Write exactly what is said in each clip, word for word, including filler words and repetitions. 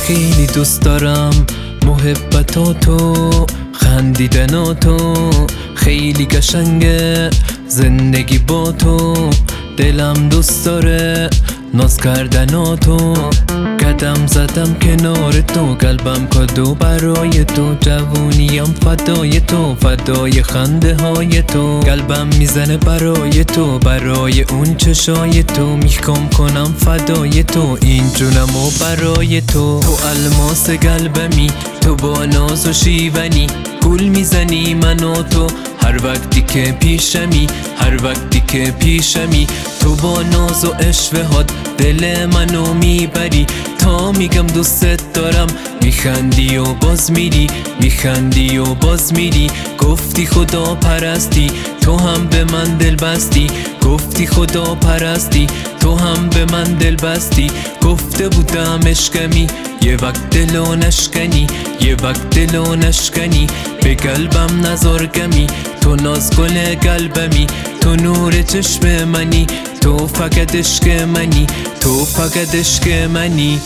خیلی دوست دارم محبتاتو، خندیدناتو، خیلی قشنگه زندگی با تو. دلم دوست داره ناز کردناتو، قدم زدم کنار تو، قلبم کادو برای تو، جوونیم فدای تو، فدای خنده های تو، قلبم میزنه برای تو، برای اون چشای تو، میخوام کنم فدای تو، این جونم و برای تو. تو الماس قلبمی، تو با ناز و شیونی گل میزنی من و تو، هر وقتی که پیشمی، هر وقتی که پیشمی، تو با ناز و اشوهات دل منو میبری. تا میگم دوست دارم میخندی و باز میری، میخندی و باز میری. گفتی خدا پرستی، تو هم به من دل بستی، گفتی خدا پرستی، تو هم به من دل بستی. گفته بودم عشقمی، یه وقت دلو نشکنی، یه وقت دلو نشکنی. به قلبم نزار گمی، تو نازگل قلبمی، تو نور چشم منی، تو فقط عشق منی، تو فقط عشق منی.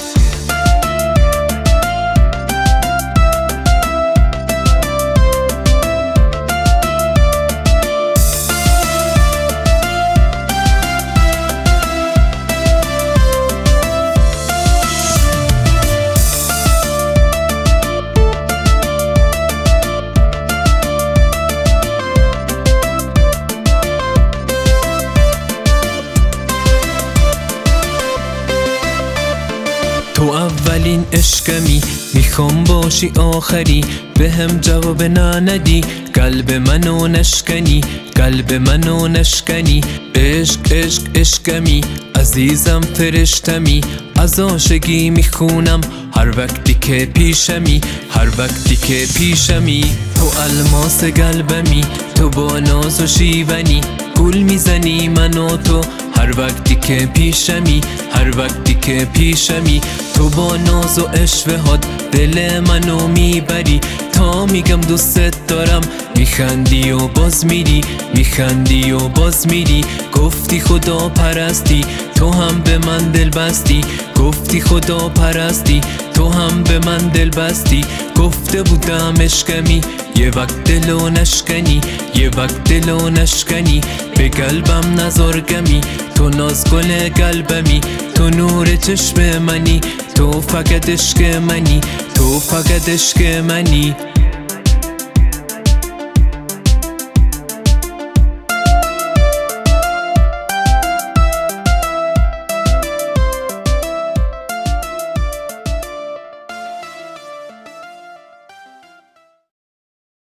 تو اولین عشقمی، میخوام باشی آخری، به هم جواب ندی، قلب منو نشکنی، قلب منو نشکنی. عشق عشق عشقمی، عزیزم فرشتمی، از عاشقی میخونم هر وقتی که پیشمی، هر وقتی که پیشمی. تو الماس قلبمی، تو با ناز و شیونی گل میزنی من و تو، هر وقتی که پیشمی، هر وقتی که پیشمی. تو با ناز و اشوهات دل منو میبری. تا میگم دوست دارم میخندی و باز میری، میخندی و باز میری. گفتی خدا پرستی، تو هم به من دل بستی، گفتی خدا پرستی، تو هم به من دل بستی. گفته بودم عشقمی، یه وقت دلو نشکنی، یه وقت دلو نشکنی. به قلبم نزار گمی، تو نازگل قلبمی، تو نور چشم منی، تو فقط عشق منی، تو فقط عشق منی.